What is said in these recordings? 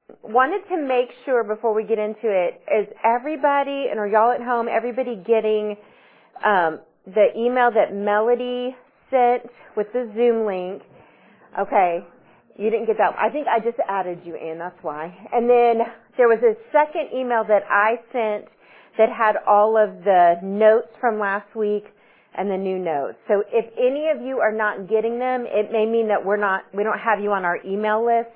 wanted to make sure before we get into it, is everybody, and are y'all at home, everybody getting the email that Melody sent with the Zoom link? Okay. You didn't get that. I think I just added you in, that's why. And then there was a second email that I sent that had all of the notes from last week and the new notes. So if any of you are not getting them, it may mean that we don't have you on our email list.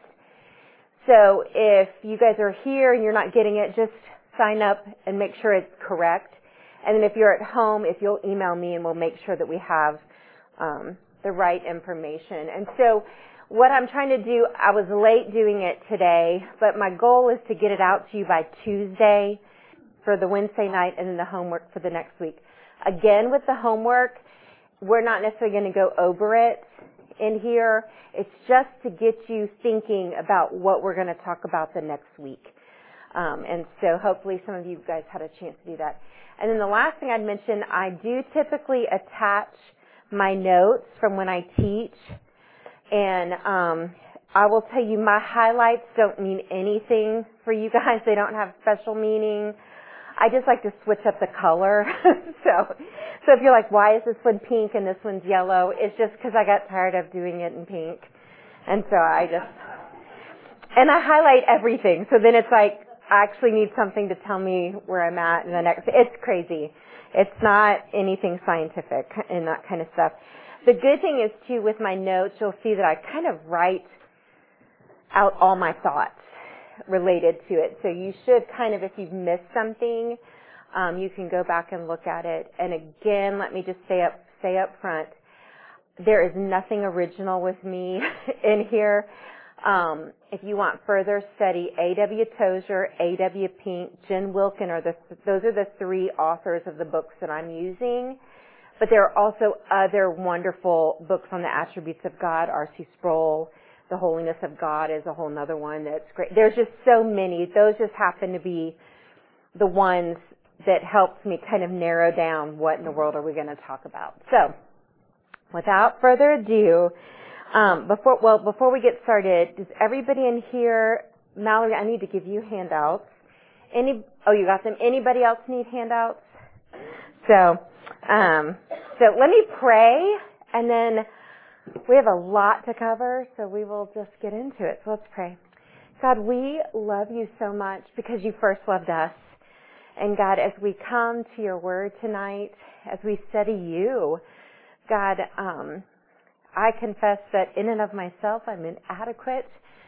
So if you guys are here and you're not getting it, just sign up and make sure it's correct. And then if you're at home, if you'll email me and we'll make sure that we have the right information. And so what I'm trying to do, I was late doing it today, but my goal is to get it out to you by Tuesday for the Wednesday night and then the homework for the next week. Again, with the homework, we're not necessarily going to go over it in here. It's just to get you thinking about what we're going to talk about the next week. And so hopefully some of you guys had a chance to do that. And then the last thing I'd mention, I do typically attach my notes from when I teach. And I will tell you, my highlights don't mean anything for you guys. They don't have special meaning. I just like to switch up the color. So if you're like, why is this one pink and this one's yellow? It's just because I got tired of doing it in pink. And so I highlight everything. So then it's like, I actually need something to tell me where I'm at in the next. It's crazy. It's not anything scientific and that kind of stuff. The good thing is, too, with my notes, you'll see that I kind of write out all my thoughts related to it. So you should kind of, if you've missed something, you can go back and look at it. And again, let me just say up front, there is nothing original with me in here. If you want further study, A.W. Tozer, A.W. Pink, Jen Wilkin, those are the three authors of the books that I'm using. But there are also other wonderful books on the attributes of God. R.C. Sproul, The Holiness of God is a whole nother one that's great. There's just so many. Those just happen to be the ones that helps me kind of narrow down what in the world are we going to talk about. So, without further ado, before we get started, does everybody in here, Mallory, I need to give you handouts. You got them. Anybody else need handouts? So let me pray, and then we have a lot to cover, so we will just get into it. So let's pray. God, we love you so much because you first loved us. And God, as we come to your word tonight, as we study you, God, I confess that in and of myself, I'm inadequate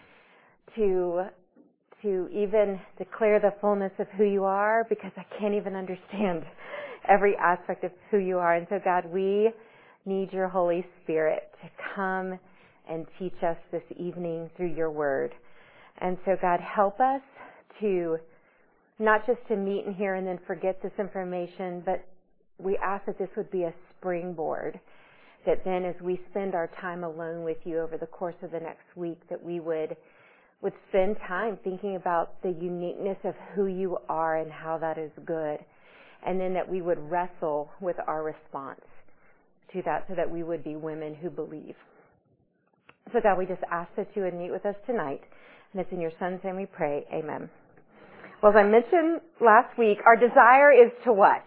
to even declare the fullness of who you are because I can't even understand every aspect of who you are. And so, God, we need your Holy Spirit to come and teach us this evening through your word. And so, God, help us to not just to meet in here and then forget this information, but we ask that this would be a springboard, that then as we spend our time alone with you over the course of the next week, that we would spend time thinking about the uniqueness of who you are and how that is good. And then that we would wrestle with our response to that so that we would be women who believe. So God, we just ask that you would meet with us tonight. And it's in your Son's name we pray. Amen. Well, as I mentioned last week, our desire is to what?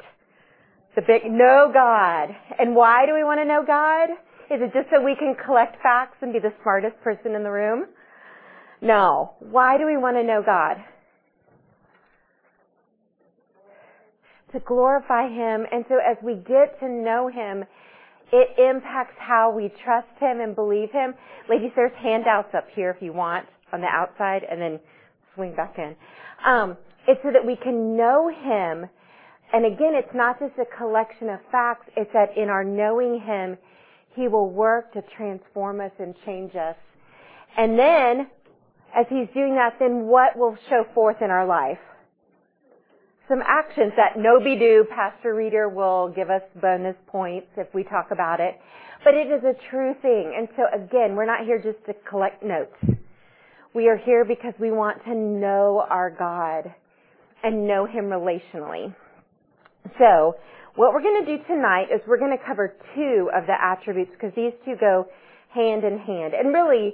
Know God. And why do we want to know God? Is it just so we can collect facts and be the smartest person in the room? No. Why do we want to know God? To glorify Him. And so as we get to know Him, it impacts how we trust Him and believe Him. Ladies, there's handouts up here if you want on the outside, and then swing back in. It's so that we can know Him. And again, it's not just a collection of facts. It's that in our knowing Him, He will work to transform us and change us. And then, as He's doing that, then what will show forth in our life? Some actions that no-be-do. Pastor Reader will give us bonus points if we talk about it. But it is a true thing. And so again, we're not here just to collect notes. We are here because we want to know our God and know Him relationally. So what we're going to do tonight is we're going to cover two of the attributes because these two go hand in hand. And really,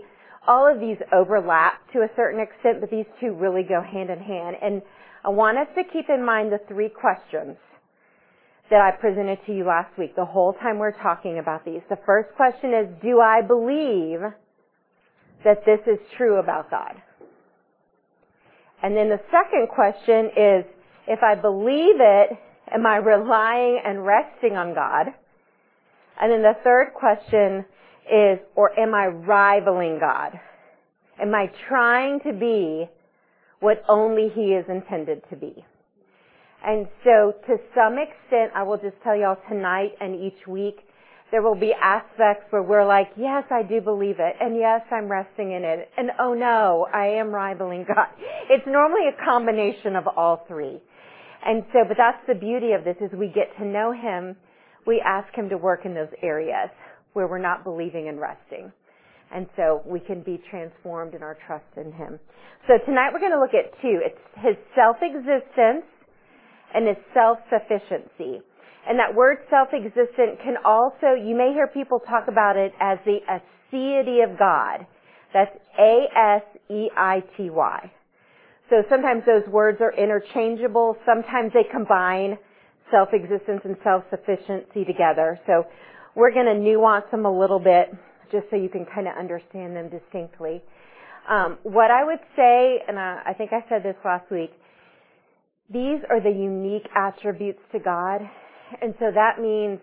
all of these overlap to a certain extent, but these two really go hand in hand. And I want us to keep in mind the 3 questions that I presented to you last week, the whole time we're talking about these. The first question is, do I believe that this is true about God? And then the second question is, if I believe it, am I relying and resting on God? And then the third question is, or am I rivaling God? Am I trying to be what only He is intended to be? And so to some extent, I will just tell y'all tonight and each week, there will be aspects where we're like, yes, I do believe it, and yes, I'm resting in it, and oh no, I am rivaling God. It's normally a combination of all 3. And so, but that's the beauty of this, is we get to know Him, we ask Him to work in those areas where we're not believing and resting. And so we can be transformed in our trust in Him. So tonight we're going to look at 2. It's His self-existence and His self-sufficiency. And that word self-existent can also, you may hear people talk about it as the aseity of God. That's A-S-E-I-T-Y. So sometimes those words are interchangeable. Sometimes they combine self-existence and self-sufficiency together. So we're going to nuance them a little bit just so you can kind of understand them distinctly. What I would say, and I think I said this last week, these are the unique attributes to God. And so that means,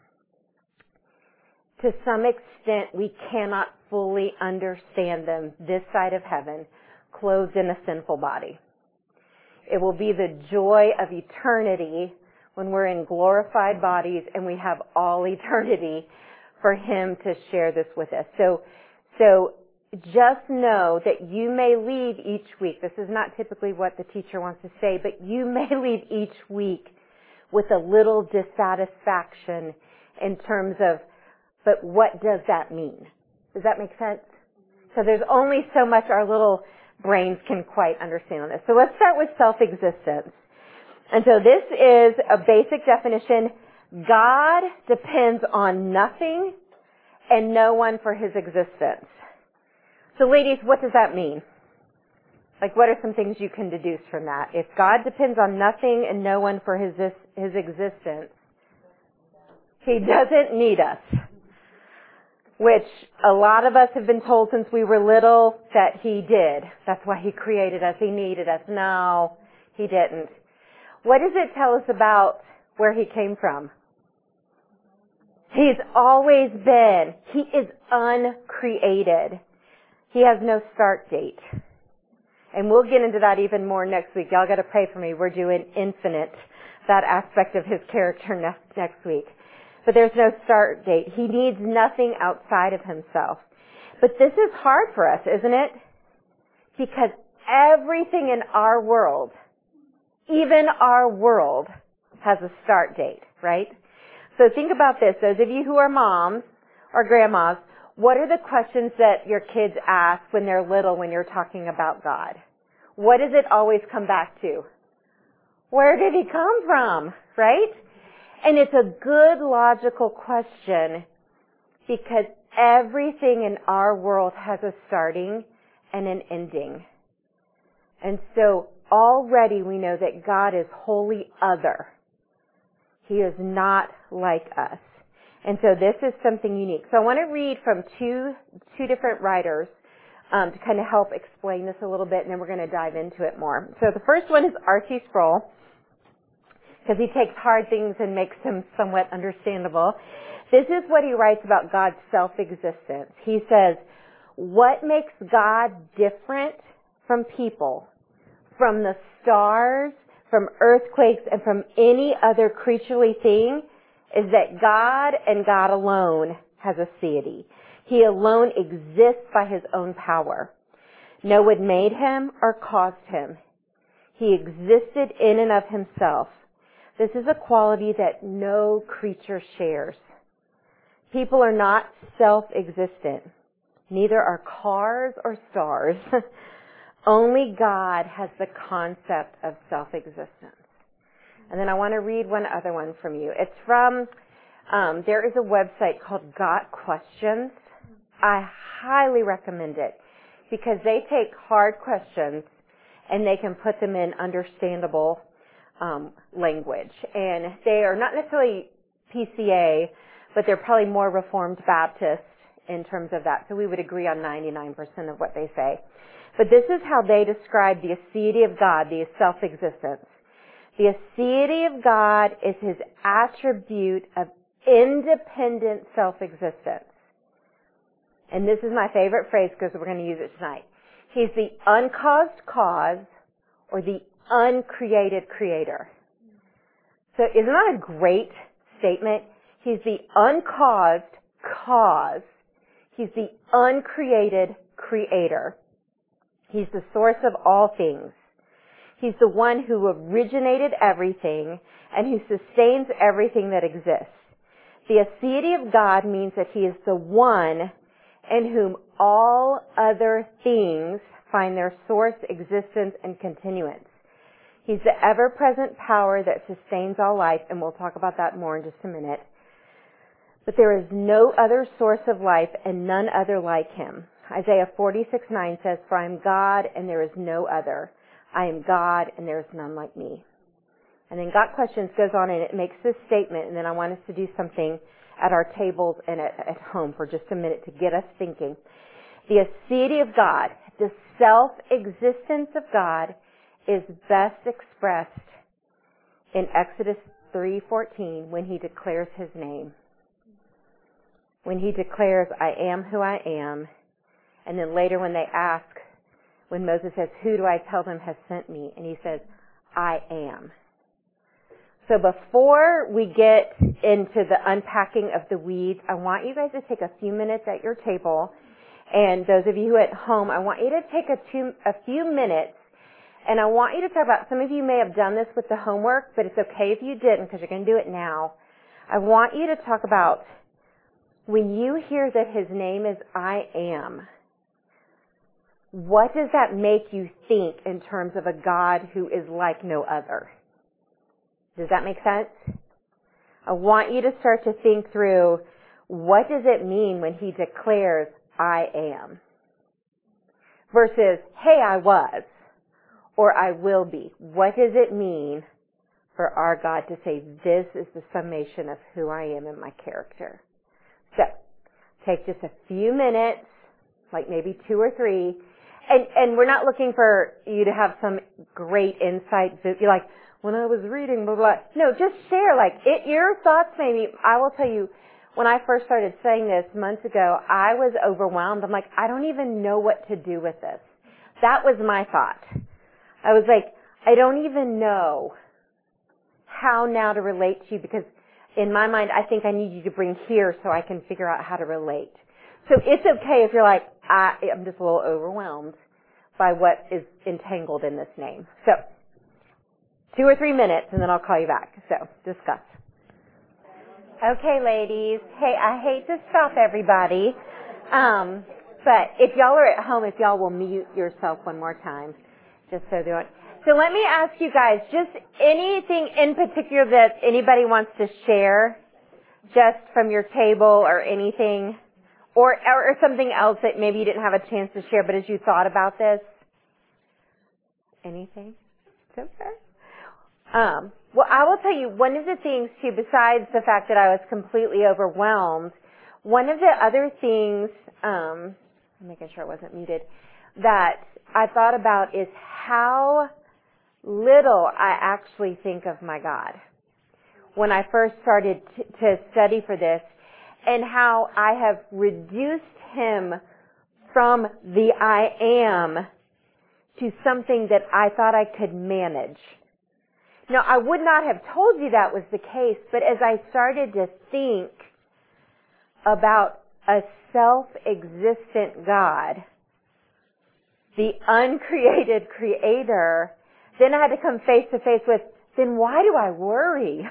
to some extent, we cannot fully understand them this side of heaven, clothed in a sinful body. It will be the joy of eternity when we're in glorified bodies and we have all eternity for Him to share this with us. So just know that you may leave each week. This is not typically what the teacher wants to say, but you may leave each week with a little dissatisfaction in terms of, but what does that mean? Does that make sense? So there's only so much our little brains can quite understand on this. So let's start with self-existence. And so this is a basic definition. God depends on nothing and no one for His existence. So ladies, what does that mean? Like, what are some things you can deduce from that? If God depends on nothing and no one for His existence, He doesn't need us. Which a lot of us have been told since we were little that He did. That's why He created us. He needed us. No, He didn't. What does it tell us about where He came from? He's always been. He is uncreated. He has no start date. And we'll get into that even more next week. Y'all got to pray for me. We're doing infinite, that aspect of His character next week. But there's no start date. He needs nothing outside of Himself. But this is hard for us, isn't it? Because everything in our world, even our world, has a start date, right? So think about this. Those of you who are moms or grandmas, what are the questions that your kids ask when they're little when you're talking about God? What does it always come back to? Where did He come from, right? And it's a good logical question because everything in our world has a starting and an ending. And so already we know that God is wholly other. He is not like us. And so this is something unique. So I want to read from two different writers to kind of help explain this a little bit, and then we're going to dive into it more. So the first one is R.C. Sproul, because he takes hard things and makes them somewhat understandable. This is what he writes about God's self-existence. He says, what makes God different from people, from the stars, from earthquakes, and from any other creaturely thing, is that God and God alone has a deity. He alone exists by His own power. No one made Him or caused Him. He existed in and of Himself. This is a quality that no creature shares. People are not self-existent. Neither are cars or stars. Only God has the concept of self-existence. And then I want to read one other one from you. It's from, there is a website called Got Questions. I highly recommend it. because they take hard questions and they can put them in understandable language. And they are not necessarily PCA, but they're probably more Reformed Baptist in terms of that. So we would agree on 99% of what they say. But this is how they describe the aseity of God, the self-existence. The aseity of God is His attribute of independent self-existence. And this is my favorite phrase because we're going to use it tonight. He's the uncaused cause or the uncreated creator. So isn't that a great statement? He's the uncaused cause. He's the uncreated creator. He's the source of all things. He's the one who originated everything and who sustains everything that exists. The aseity of God means that He is the one in whom all other things find their source, existence, and continuance. He's the ever-present power that sustains all life, and we'll talk about that more in just a minute. But there is no other source of life and none other like Him. Isaiah 46:9 says, "For I am God and there is no other. I am God and there is none like me." And then Got Questions goes on and it makes this statement, and then I want us to do something at our tables and at home for just a minute to get us thinking. The aseity of God, the self-existence of God, is best expressed in Exodus 3:14 when He declares His name. When He declares, "I am who I am," and then later when they ask, when Moses says, "Who do I tell them has sent me?" and He says, "I am." So before we get into the unpacking of the weeds, I want you guys to take a few minutes at your table, and those of you who are at home, I want you to take a few minutes, and I want you to talk about, some of you may have done this with the homework, but it's okay if you didn't because you're going to do it now. I want you to talk about when you hear that His name is I am, what does that make you think in terms of a God who is like no other? Does that make sense? I want you to start to think through, what does it mean when He declares, "I am"? Versus, "Hey, I was," or "I will be." What does it mean for our God to say, "This is the summation of who I am in my character"? So, take just a few minutes, like maybe 2 or 3, and we're not looking for you to have some great insight. You're like, "When I was reading, blah, blah." No, just share, your thoughts maybe. I will tell you, when I first started saying this months ago, I was overwhelmed. I'm like, I don't even know what to do with this. That was my thought. I was like, I don't even know how now to relate to you, because in my mind, I think I need you to bring here so I can figure out how to relate. So it's okay if you're like, I'm just a little overwhelmed by what is entangled in this name. So, 2 or 3 minutes, and then I'll call you back. So, discuss. Okay, ladies. Hey, I hate to stop everybody, but if y'all are at home, if y'all will mute yourself one more time, just so they don't. So let me ask you guys, just anything in particular that anybody wants to share, just from your table or anything, or something else that maybe you didn't have a chance to share, but as you thought about this, anything? It's okay. Well, I will tell you, one of the things too, besides the fact that I was completely overwhelmed, one of the other things, I'm making sure I wasn't muted, that I thought about is how little I actually think of my God when I first started to study for this, and how I have reduced Him from the I am to something that I thought I could manage. Now, I would not have told you that was the case, but as I started to think about a self-existent God, the uncreated creator, then I had to come face to face with, then why do I worry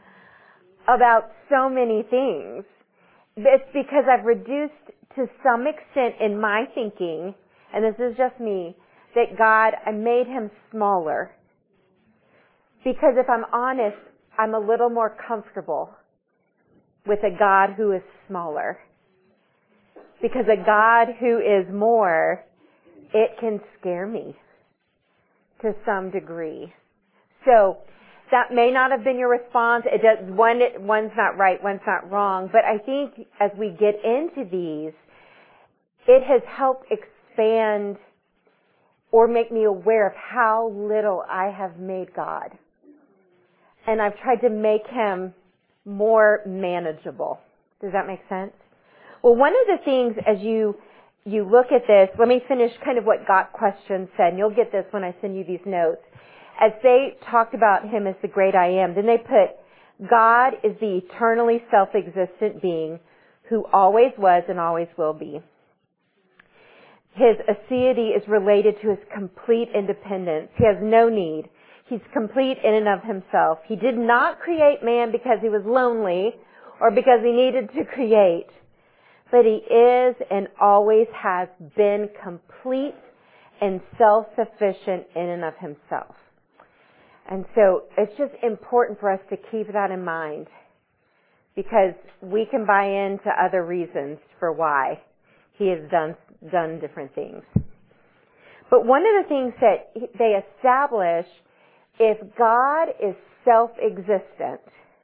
about so many things? It's because I've reduced to some extent in my thinking, and this is just me, that God, I made Him smaller. Because if I'm honest, I'm a little more comfortable with a God who is smaller. Because a God who is more it can scare me to some degree. So that may not have been your response. One's not right, one's not wrong. But I think as we get into these, it has helped expand or make me aware of how little I have made God. And I've tried to make Him more manageable. Does that make sense? Well, one of the things as you look at this, let me finish kind of what Got Questions said, and you'll get this when I send you these notes. As they talked about Him as the great I am, then they put, God is the eternally self-existent being who always was and always will be. His aseity is related to His complete independence. He has no need. He's complete in and of Himself. He did not create man because He was lonely or because He needed to create, but He is and always has been complete and self-sufficient in and of Himself. And so it's just important for us to keep that in mind, because we can buy into other reasons for why He has done different things. But one of the things that they establish, if God is self-existent,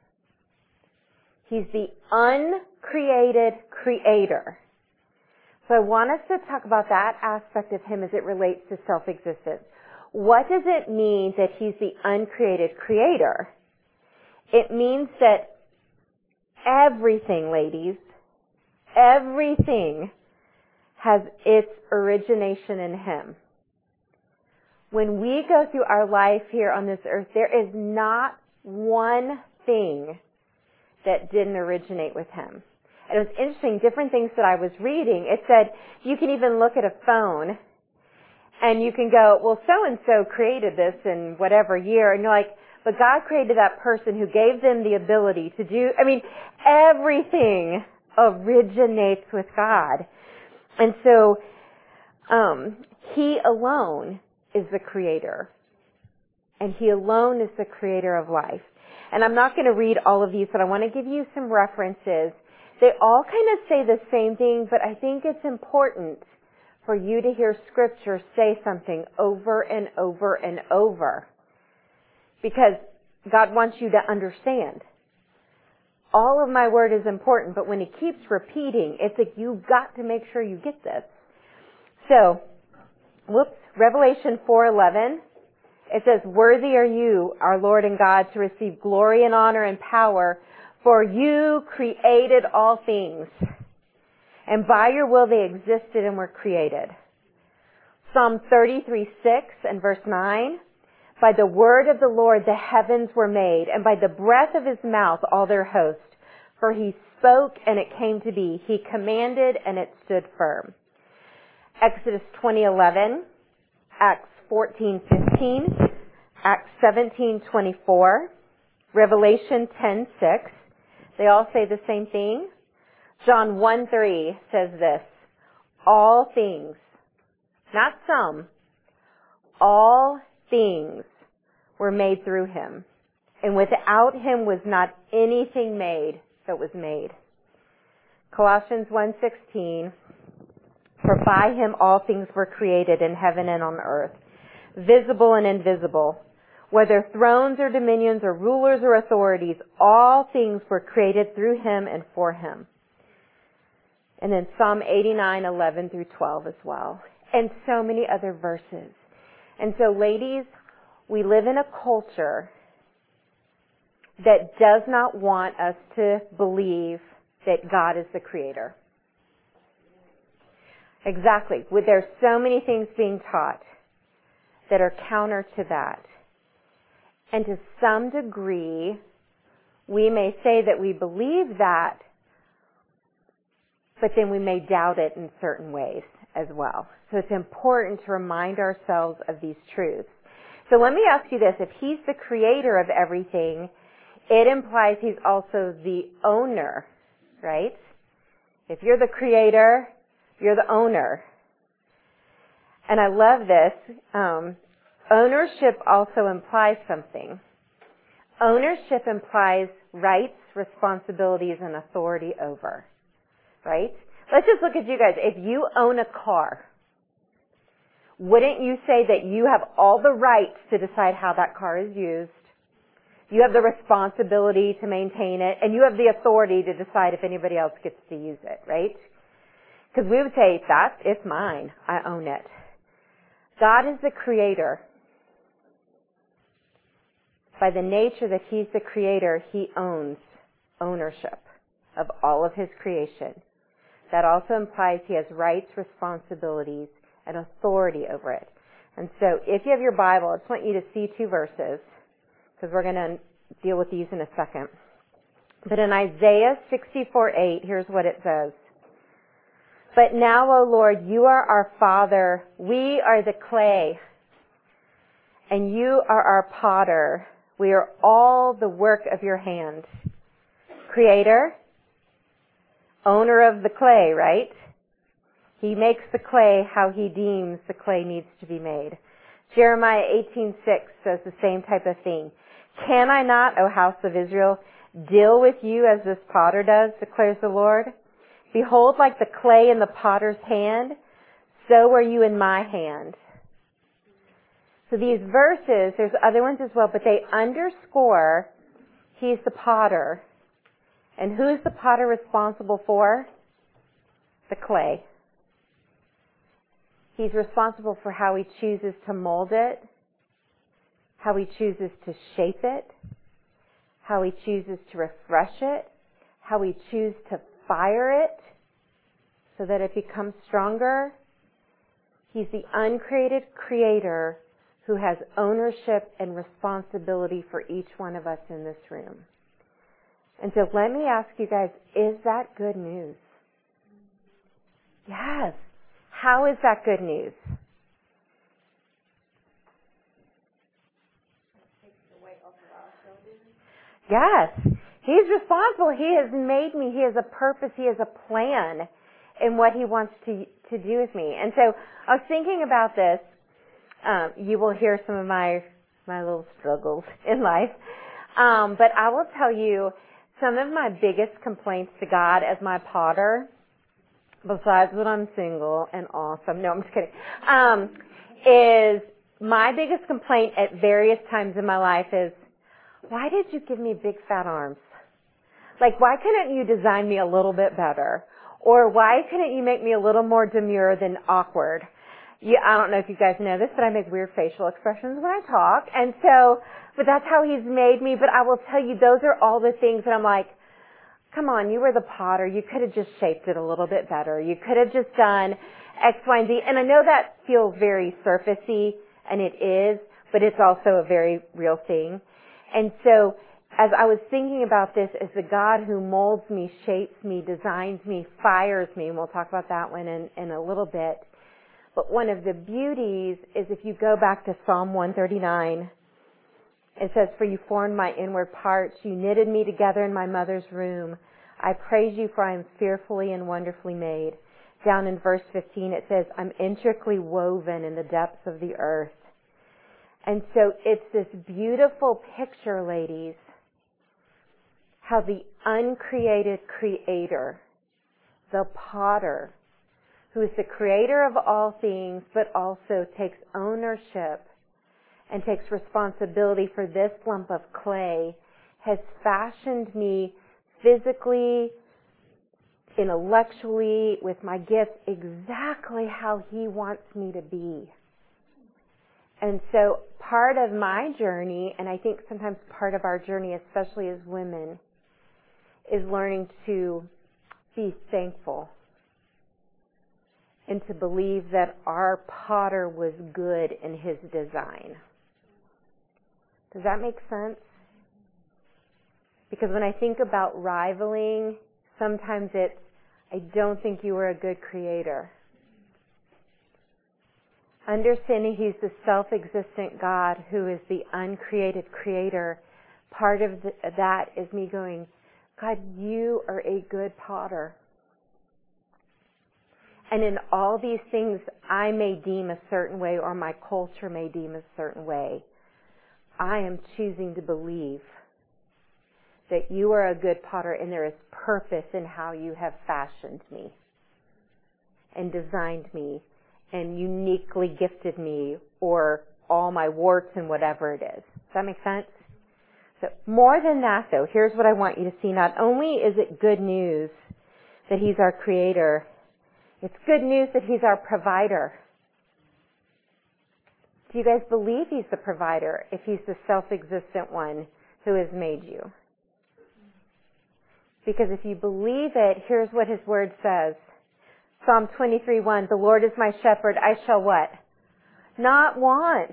He's the uncreated creator. So I want us to talk about that aspect of Him as it relates to self-existence. What does it mean that He's the uncreated creator? It means that everything, ladies, everything has its origination in Him. When we go through our life here on this earth, there is not one thing that didn't originate with Him. And it was interesting, different things that I was reading, it said you can even look at a phone and you can go, well, so-and-so created this in whatever year, and you're like, but God created that person who gave them the ability to do, everything originates with God. And so, He alone is the creator. And He alone is the creator of life. And I'm not going to read all of these, but I want to give you some references. They all kind of say the same thing, but I think it's important for you to hear Scripture say something over and over and over. Because God wants you to understand. All of my word is important, but when He keeps repeating, it's like you've got to make sure you get this. So, Revelation 4:11, it says, "Worthy are you, our Lord and God, to receive glory and honor and power, for you created all things, and by your will they existed and were created." Psalm 33:6 and verse 9, "By the word of the Lord the heavens were made, and by the breath of His mouth all their host. For He spoke and it came to be. He commanded and it stood firm." Exodus 20:11, Acts 14:15, Acts 17:24, Revelation 10:6. They all say the same thing. John 1:3 says this, "All things," not some, "all things were made through Him, and without Him was not anything made that was made." Colossians 1:16, "For by Him all things were created in heaven and on earth, visible and invisible, whether thrones or dominions or rulers or authorities, all things were created through Him and for Him." And then Psalm 89:11 through 12 as well. And so many other verses. And so, ladies, we live in a culture that does not want us to believe that God is the creator. Exactly. There's so many things being taught that are counter to that. And to some degree, we may say that we believe that, but then we may doubt it in certain ways as well. So it's important to remind ourselves of these truths. So let me ask you this. If He's the creator of everything, it implies He's also the owner, right? If you're the creator, you're the owner. And I love this. Ownership also implies something. Ownership implies rights, responsibilities, and authority over. Right? Let's just look at you guys. If you own a car, wouldn't you say that you have all the rights to decide how that car is used? You have the responsibility to maintain it, and you have the authority to decide if anybody else gets to use it, right? Because we would say, it's mine. I own it. God is the creator. By the nature that He's the creator, He owns ownership of all of His creation. That also implies He has rights, responsibilities, and authority over it. And so if you have your Bible, I just want you to see two verses, because we're going to deal with these in a second. But in Isaiah 64:8, here's what it says. But now, O Lord, you are our Father. We are the clay, and you are our potter. We are all the work of your hand. Creator, owner of the clay, right? He makes the clay how He deems the clay needs to be made. Jeremiah 18:6 says the same type of thing. Can I not, O house of Israel, deal with you as this potter does, declares the Lord? Behold, like the clay in the potter's hand, so are you in my hand. So these verses, there's other ones as well, but they underscore He's the potter. And who's the potter responsible for? The clay. He's responsible for how He chooses to mold it, how He chooses to shape it, how He chooses to refresh it, how He chooses to fire it so that it becomes stronger. He's the uncreated creator who has ownership and responsibility for each one of us in this room. And so let me ask you guys, is that good news? Yes. How is that good news? Yes. He's responsible. He has made me. He has a purpose. He has a plan in what He wants to do with me. And so I was thinking about this. You will hear some of my little struggles in life. But I will tell you some of my biggest complaints to God as my potter, besides that I'm single and awesome. No, I'm just kidding. Is my biggest complaint at various times in my life is, why did you give me big fat arms? Like, why couldn't you design me a little bit better? Or why couldn't you make me a little more demure than awkward? I don't know if you guys know this, but I make weird facial expressions when I talk. And so, but that's how He's made me. But I will tell you, those are all the things that I'm like, come on, you were the potter. You could have just shaped it a little bit better. You could have just done X, Y, and Z. And I know that feels very surfacey, and it is, but it's also a very real thing. And so, as I was thinking about this, as the God who molds me, shapes me, designs me, fires me, and we'll talk about that one in a little bit. But one of the beauties is if you go back to Psalm 139, it says, for you formed my inward parts. You knitted me together in my mother's womb. I praise you, for I am fearfully and wonderfully made. Down in verse 15, it says, I'm intricately woven in the depths of the earth. And so it's this beautiful picture, ladies, how the uncreated creator, the potter, who is the creator of all things, but also takes ownership and takes responsibility for this lump of clay, has fashioned me physically, intellectually, with my gifts, exactly how He wants me to be. And so part of my journey, and I think sometimes part of our journey, especially as women, is learning to be thankful and to believe that our potter was good in His design. Does that make sense? Because when I think about rivaling, sometimes it's, I don't think you were a good creator. Understanding He's the self-existent God who is the uncreated creator, part of that is me going, God, you are a good potter. And in all these things, I may deem a certain way or my culture may deem a certain way. I am choosing to believe that you are a good potter and there is purpose in how you have fashioned me and designed me and uniquely gifted me, or all my warts and whatever it is. Does that make sense? So more than that, though, here's what I want you to see. Not only is it good news that He's our Creator, it's good news that He's our provider. Do you guys believe He's the provider if He's the self-existent one who has made you? Because if you believe it, here's what His Word says. Psalm 23:1, the Lord is my shepherd, I shall what? Not want.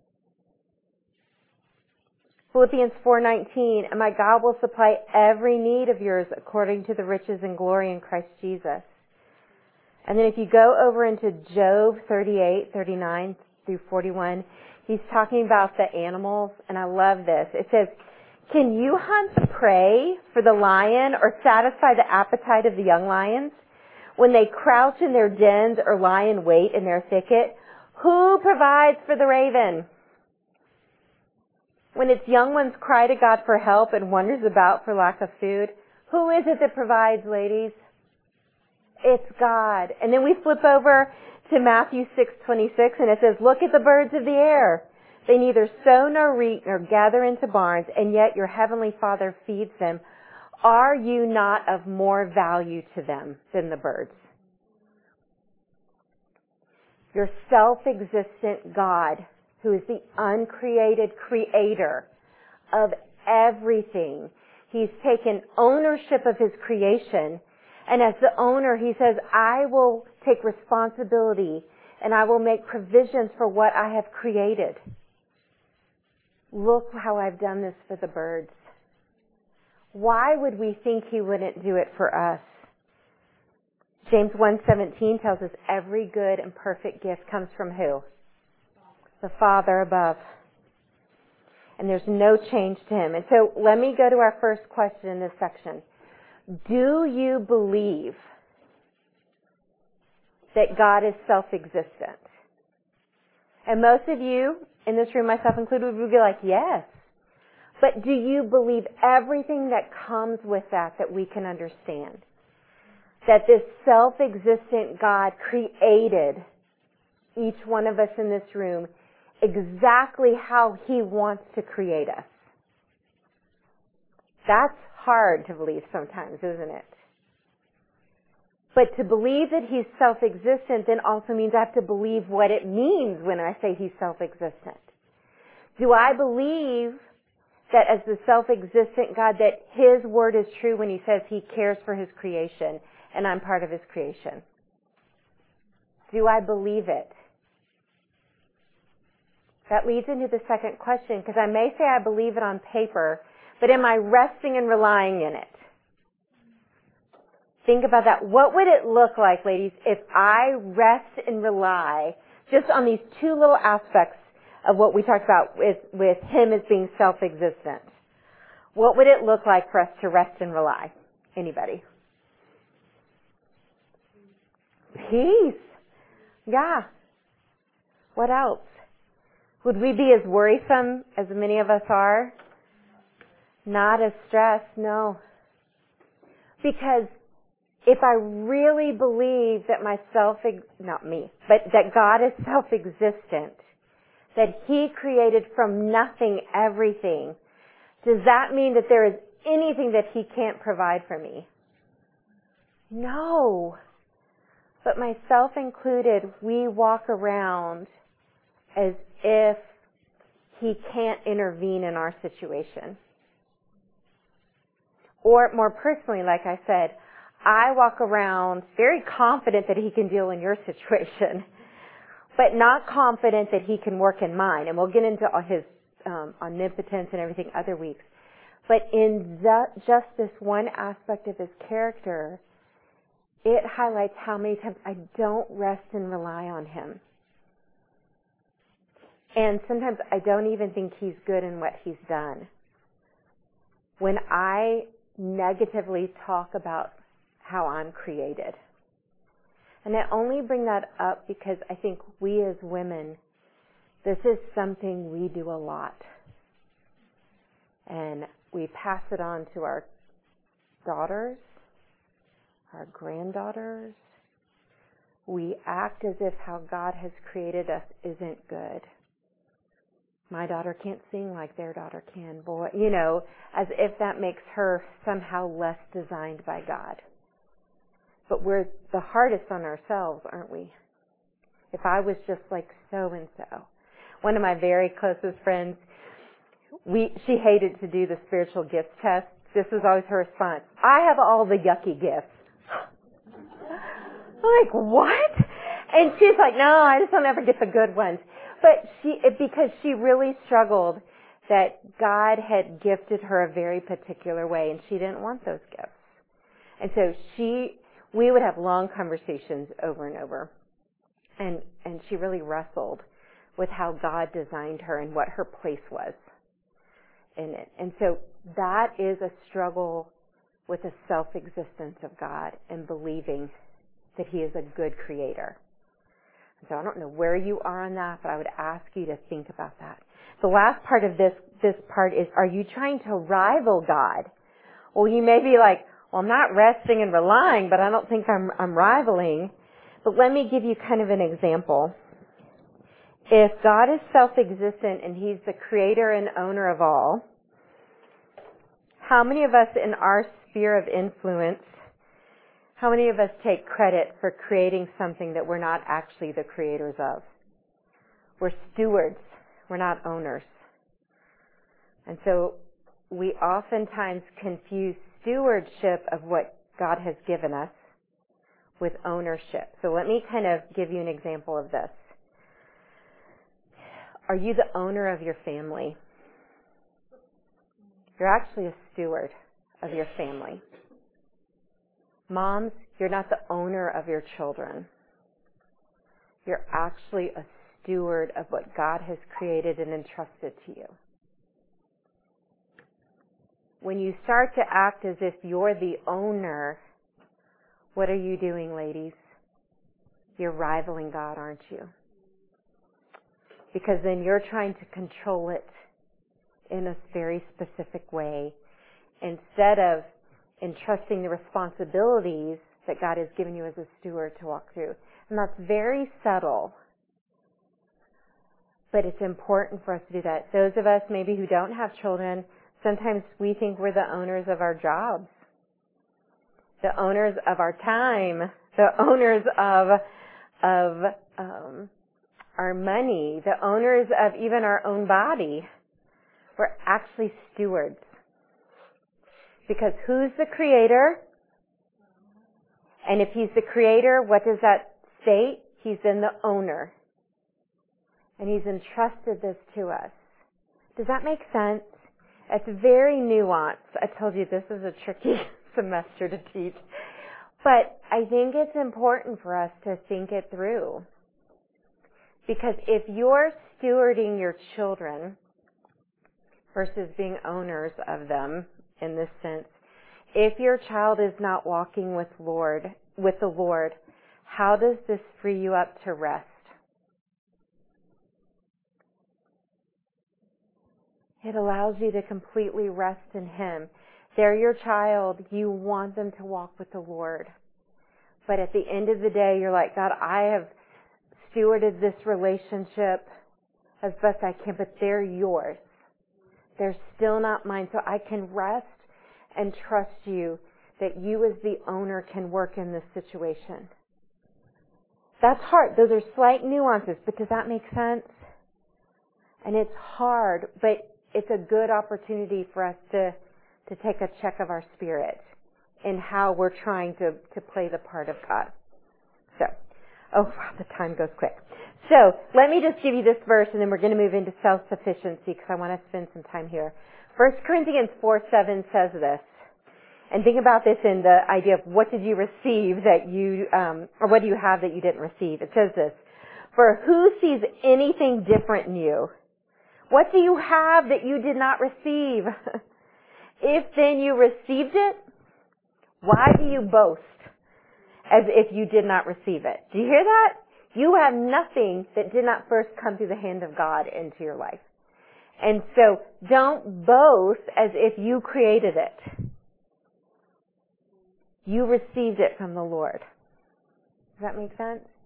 Philippians 4:19, and my God will supply every need of yours according to the riches and glory in Christ Jesus. And then if you go over into Job 38:39 through 41, he's talking about the animals, and I love this. It says, can you hunt the prey for the lion or satisfy the appetite of the young lions? When they crouch in their dens or lie in wait in their thicket, who provides for the raven? When its young ones cry to God for help and wanders about for lack of food, who is it that provides, ladies? It's God. And then we flip over to Matthew 6:26, and it says, look at the birds of the air. They neither sow nor reap nor gather into barns, and yet your heavenly Father feeds them. Are you not of more value to them than the birds? Your self-existent God, who is the uncreated creator of everything. He's taken ownership of His creation. And as the owner, He says, I will take responsibility and I will make provisions for what I have created. Look how I've done this for the birds. Why would we think He wouldn't do it for us? James 1:17 tells us every good and perfect gift comes from who? The Father above. And there's no change to Him. And so let me go to our first question in this section. Do you believe that God is self-existent? And most of you, in this room, myself included, would be like, yes. But do you believe everything that comes with that we can understand? That this self-existent God created each one of us in this room exactly how He wants to create us. That's hard to believe sometimes, isn't it? But to believe that He's self-existent then also means I have to believe what it means when I say He's self-existent. Do I believe that as the self-existent God that His Word is true when He says He cares for His creation and I'm part of His creation? Do I believe it? That leads into the second question, because I may say I believe it on paper, but am I resting and relying in it? Think about that. What would it look like, ladies, if I rest and rely just on these two little aspects of what we talked about with Him as being self-existent? What would it look like for us to rest and rely? Anybody? Peace. Yeah. What else? Would we be as worrisome as many of us are? Not as stressed, no. Because if I really believe that that God is self-existent, that He created from nothing everything, does that mean that there is anything that He can't provide for me? No. But myself included, we walk around as if He can't intervene in our situation. Or more personally, like I said, I walk around very confident that He can deal in your situation, but not confident that He can work in mine. And we'll get into His omnipotence and everything other weeks. But in just this one aspect of His character, it highlights how many times I don't rest and rely on Him. And sometimes I don't even think He's good in what He's done. When I negatively talk about how I'm created. And I only bring that up because I think we as women, this is something we do a lot. And we pass it on to our daughters, our granddaughters. we act as if how God has created us isn't good. My daughter can't sing like their daughter can, boy, as if that makes her somehow less designed by God. But we're the hardest on ourselves, aren't we? If I was just like so-and-so. One of my very closest friends, she hated to do the spiritual gifts test. This was always her response. I have all the yucky gifts. I'm like, what? And she's like, no, I just don't ever get the good ones. But because she really struggled that God had gifted her a very particular way, and she didn't want those gifts. And so we would have long conversations over and over. And she really wrestled with how God designed her and what her place was in it. And so that is a struggle with the self-existence of God and believing that He is a good creator. So I don't know where you are on that, but I would ask you to think about that. The last part of this part is, are you trying to rival God? Well, you may be like, well, I'm not resting and relying, but I don't think I'm rivaling. But let me give you kind of an example. If God is self-existent and He's the creator and owner of all, how many of us in our sphere of influence, how many of us take credit for creating something that we're not actually the creators of? We're stewards. We're not owners. And so we oftentimes confuse stewardship of what God has given us with ownership. So let me kind of give you an example of this. Are you the owner of your family? You're actually a steward of your family. Moms, you're not the owner of your children. You're actually a steward of what God has created and entrusted to you. When you start to act as if you're the owner, what are you doing, ladies? You're rivaling God, aren't you? Because then you're trying to control it in a very specific way instead of entrusting the responsibilities that God has given you as a steward to walk through. And that's very subtle. But it's important for us to do that. Those of us maybe who don't have children, sometimes we think we're the owners of our jobs, the owners of our time, the owners of our money, the owners of even our own body. We're actually stewards. Because who's the creator? And if He's the creator, what does that state? He's then the owner. And He's entrusted this to us. Does that make sense? It's very nuanced. I told you this is a tricky semester to teach. But I think it's important for us to think it through. Because if you're stewarding your children versus being owners of them, in this sense, if your child is not walking with the Lord, how does this free you up to rest? It allows you to completely rest in Him. They're your child. You want them to walk with the Lord. But at the end of the day, you're like, God, I have stewarded this relationship as best I can, but they're yours. They're still not mine. So I can rest and trust you that you as the owner can work in this situation. That's hard. Those are slight nuances, but does that make sense? And it's hard, but it's a good opportunity for us to take a check of our spirit in how we're trying to play the part of God. So, oh wow, the time goes quick. So, let me just give you this verse and then we're going to move into self-sufficiency because I want to spend some time here. 1 Corinthians 4:7 says this. And think about this in the idea of what did you receive that you, or what do you have that you didn't receive? It says this. For who sees anything different in you? What do you have that you did not receive? If then you received it, why do you boast as if you did not receive it? Do you hear that? You have nothing that did not first come through the hand of God into your life. And so don't boast as if you created it. You received it from the Lord. Does that make sense?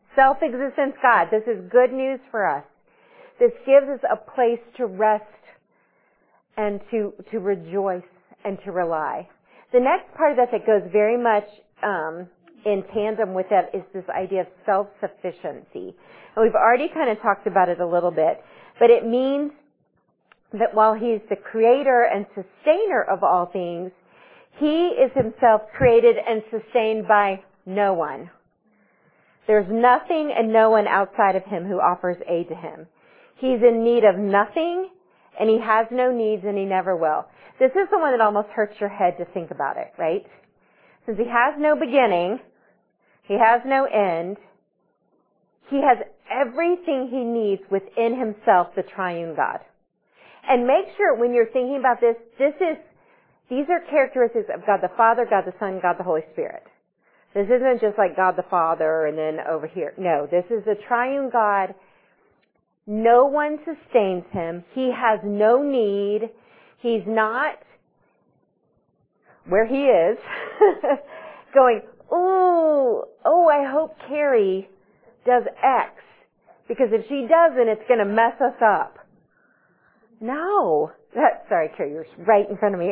Self-existence God. This is good news for us. This gives us a place to rest and to rejoice and to rely. The next part of that goes very much in tandem with that is this idea of self-sufficiency. And we've already kind of talked about it a little bit, but it means that while He's the creator and sustainer of all things, He is Himself created and sustained by no one. There's nothing and no one outside of Him who offers aid to Him. He's in need of nothing, and He has no needs, and He never will. This is the one that almost hurts your head to think about it, right? Since He has no beginning, He has no end, He has everything He needs within Himself, the triune God. And make sure when you're thinking about this, these are characteristics of God the Father, God the Son, God the Holy Spirit. This isn't just like God the Father and then over here. No, this is the triune God. No one sustains Him. He has no need. He's not where He is going, I hope Carrie does X, because if she doesn't, it's going to mess us up. No. Sorry, Carrie, you're right in front of me.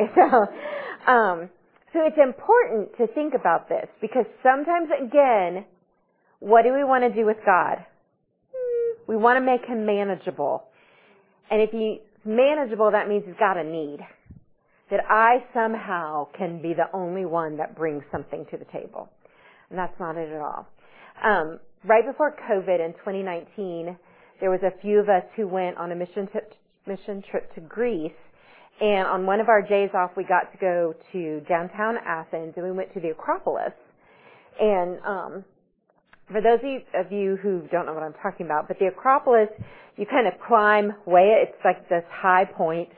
So it's important to think about this, because sometimes, again, what do we want to do with God? We want to make Him manageable. And if He's manageable, that means He's got a need. That I somehow can be the only one that brings something to the table. And that's not it at all. Right before COVID in 2019, there was a few of us who went on a mission trip to Greece. And on one of our days off, we got to go to downtown Athens, and we went to the Acropolis. And for those of you who don't know what I'm talking about, but the Acropolis, you kind of climb it's like this high point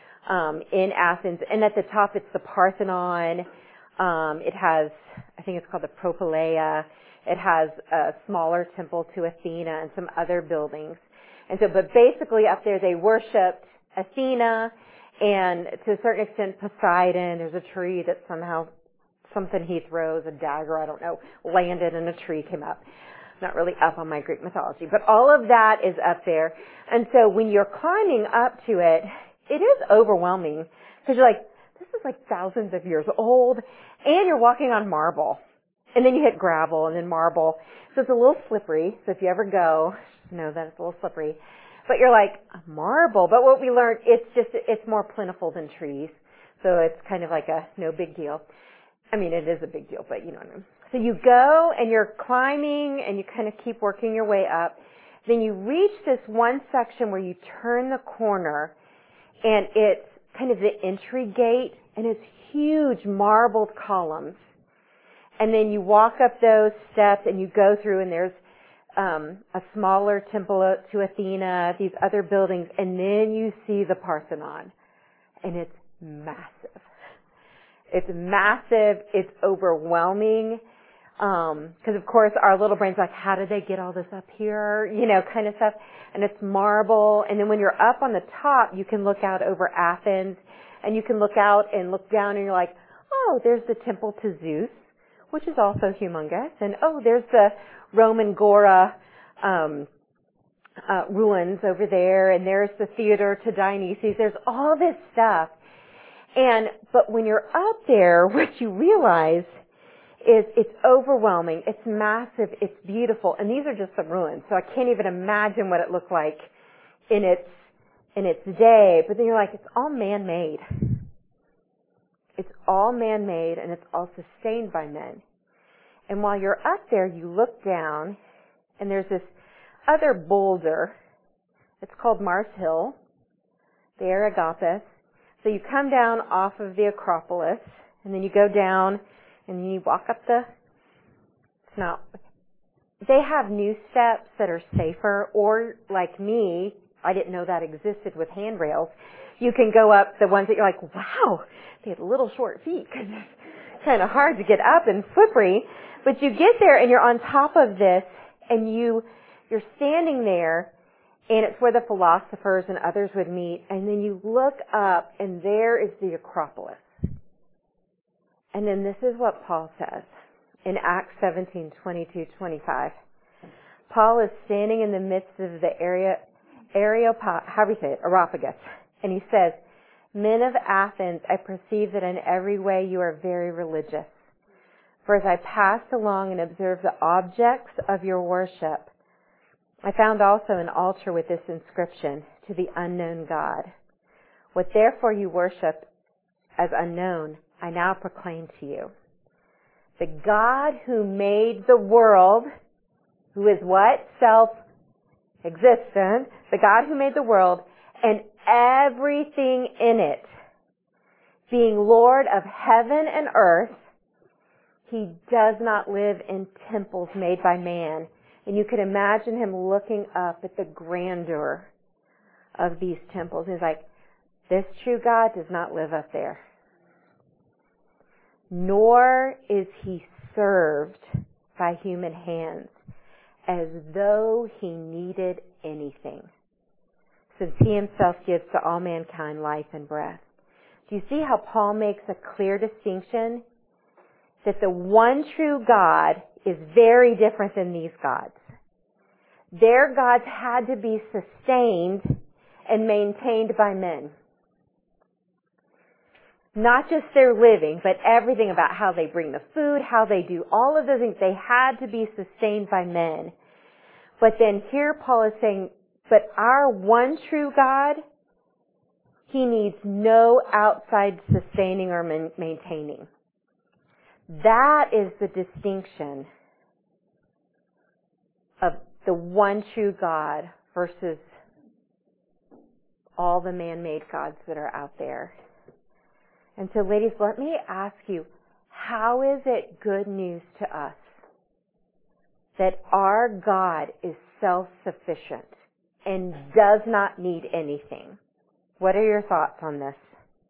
in Athens, and at the top it's the Parthenon. It has, I think it's called the Propylaea. It has a smaller temple to Athena and some other buildings. And so, but basically up there they worshipped Athena and to a certain extent Poseidon. There's a tree that somehow, something he throws, a dagger, I don't know, landed and a tree came up. Not really up on my Greek mythology, but all of that is up there. And so when you're climbing up to it, it is overwhelming because you're like, this is like thousands of years old, and you're walking on marble. And then you hit gravel and then marble. So it's a little slippery. So if you ever go, just know that it's a little slippery. But you're like, marble. But what we learned, it's more plentiful than trees. So it's kind of like a no big deal. I mean, it is a big deal, but you know what I mean. So you go and you're climbing and you kind of keep working your way up. Then you reach this one section where you turn the corner and it's kind of the entry gate and it's huge marbled columns. And then you walk up those steps and you go through and there's a smaller temple to Athena, these other buildings, and then you see the Parthenon. And it's massive. It's massive. It's overwhelming. Because of course our little brain's like, how did they get all this up here? You know, kind of stuff. And it's marble. And then when you're up on the top, you can look out over Athens and you can look out and look down and you're like, oh, there's the temple to Zeus, which is also humongous. And oh, there's the Roman Gora, ruins over there. And there's the theater to Dionysus. There's all this stuff. But when you're up there, what you realize is it's overwhelming. It's massive. It's beautiful. And these are just the ruins. So I can't even imagine what it looked like in its day. But then you're like, it's all man-made. It's all man-made and it's all sustained by men. And while you're up there, you look down and there's this other boulder. It's called Mars Hill, the Areopagus. So you come down off of the Acropolis and then you go down and you walk up they have new steps that are safer, or like me, I didn't know that existed with handrails. You can go up the ones that you're like, wow, they have little short feet because it's kind of hard to get up and slippery. But you get there and you're on top of this and you're standing there and it's where the philosophers and others would meet. And then you look up and there is the Acropolis. And then this is what Paul says in Acts 17:22-25. Paul is standing in the midst of the Areopagus, and he says, "Men of Athens, I perceive that in every way you are very religious. For as I passed along and observed the objects of your worship, I found also an altar with this inscription, to the unknown God. What therefore you worship as unknown, I now proclaim to you. The God who made the world," who is what? Self-existent. "The God who made the world and everything in it, being Lord of heaven and earth, He does not live in temples made by man." And you could imagine him looking up at the grandeur of these temples. He's like, this true God does not live up there. "Nor is He served by human hands, as though He needed anything, since He Himself gives to all mankind life and breath." Do you see how Paul makes a clear distinction? That the one true God is very different than these gods. Their gods had to be sustained and maintained by men. Not just their living, but everything about how they bring the food, how they do all of those things. They had to be sustained by men. But then here Paul is saying, but our one true God, He needs no outside sustaining or maintaining. That is the distinction of the one true God versus all the man-made gods that are out there. And so, ladies, let me ask you, how is it good news to us that our God is self-sufficient and does not need anything? What are your thoughts on this?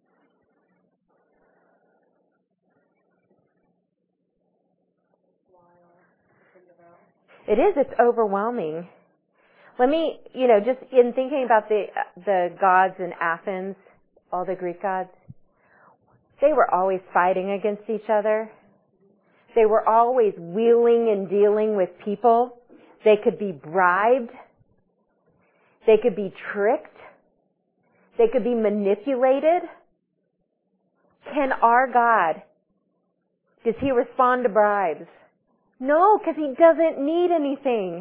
It is. It's overwhelming. Let me, just in thinking about the gods in Athens, all the Greek gods, they were always fighting against each other. They were always wheeling and dealing with people. They could be bribed. They could be tricked. They could be manipulated. Can our God, does He respond to bribes? No, because He doesn't need anything.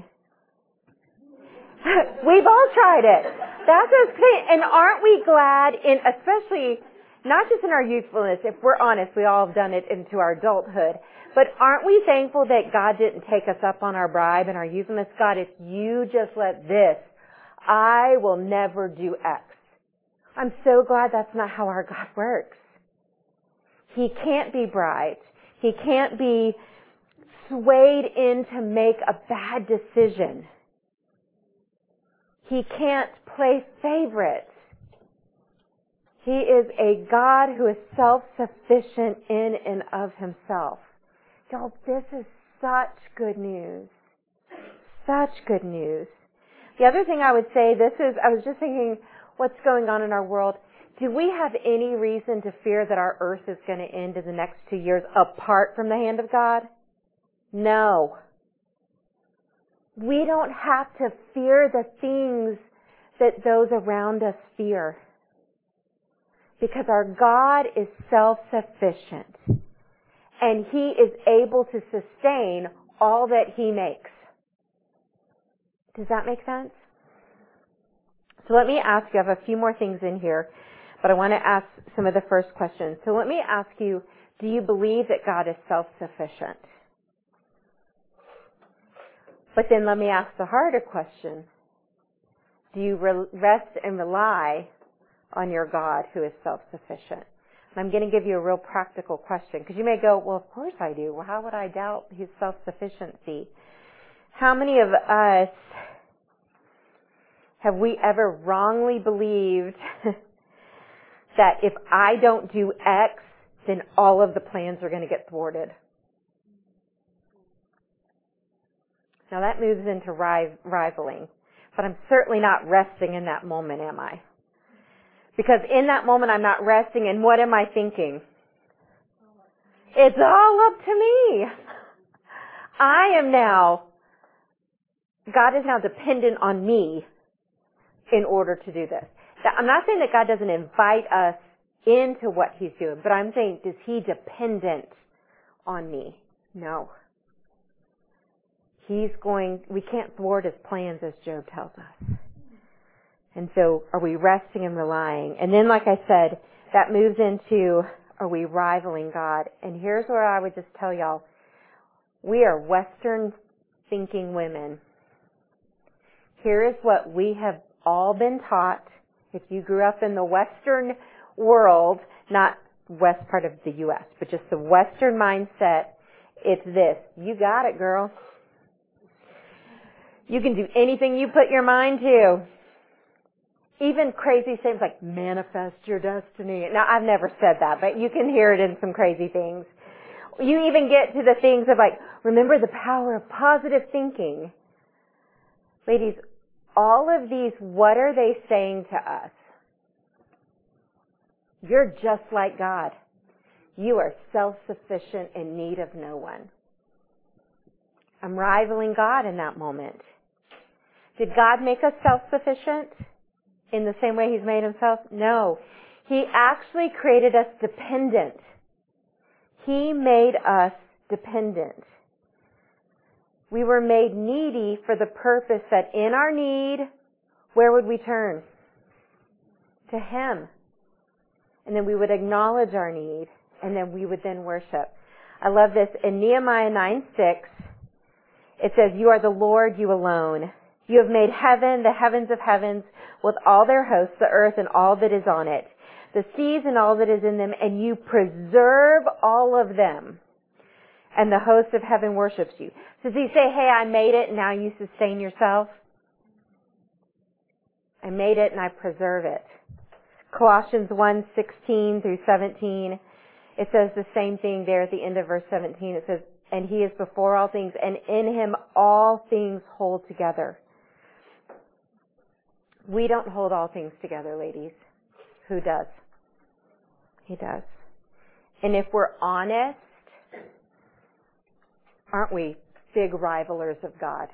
We've all tried it. That's okay. And aren't we glad especially, not just in our youthfulness, if we're honest, we all have done it into our adulthood, but aren't we thankful that God didn't take us up on our bribe and our youthfulness? God, if you just let this, I will never do X. I'm so glad that's not how our God works. He can't be bribed. He can't be swayed in to make a bad decision. He can't play favorites. He is a God who is self-sufficient in and of Himself. Y'all, this is such good news. Such good news. The other thing I would say, I was just thinking, what's going on in our world? Do we have any reason to fear that our earth is going to end in the next 2 years apart from the hand of God? No. We don't have to fear the things that those around us fear. Because our God is self-sufficient. And He is able to sustain all that He makes. Does that make sense? So let me ask you, I have a few more things in here, but I want to ask some of the first questions. So let me ask you, do you believe that God is self-sufficient? But then let me ask the harder question. Do you rest and rely on your God who is self-sufficient? And I'm going to give you a real practical question, because you may go, well, of course I do. Well, how would I doubt His self-sufficiency? How many of us have we ever wrongly believed that if I don't do X, then all of the plans are going to get thwarted? Now that moves into rivaling, but I'm certainly not resting in that moment, am I? Because in that moment I'm not resting, and what am I thinking? It's all up to me. I am now God is now dependent on me in order to do this. I'm not saying that God doesn't invite us into what he's doing, but I'm saying, is he dependent on me? No. We can't thwart his plans, as Job tells us. And so, are we resting and relying? And then, like I said, that moves into, are we rivaling God? And here's where I would just tell y'all, we are Western thinking women. Here is what we have all been taught. If you grew up in the Western world, not west part of the U.S., but just the Western mindset, it's this. You got it, girl. You can do anything you put your mind to. Even crazy things like manifest your destiny. Now, I've never said that, but you can hear it in some crazy things. You even get to the things of like, remember the power of positive thinking. Ladies, all of these, what are they saying to us? You're just like God. You are self-sufficient, in need of no one. I'm rivaling God in that moment. Did God make us self-sufficient in the same way he's made himself? No. He actually created us dependent. He made us dependent. We were made needy for the purpose that in our need, where would we turn? To him. And then we would acknowledge our need, and then we would then worship. I love this. In Nehemiah 9:6, it says, "You are the Lord, you alone. You have made heaven, the heavens of heavens, with all their hosts, the earth and all that is on it, the seas and all that is in them, and you preserve all of them. And the host of heaven worships you." So does he say, hey, I made it and now you sustain yourself? I made it and I preserve it. Colossians 1:16 through 17, it says the same thing there at the end of verse 17. It says, "And he is before all things, and in him all things hold together." We don't hold all things together, ladies. Who does? He does. And if we're honest, aren't we big rivalers of God?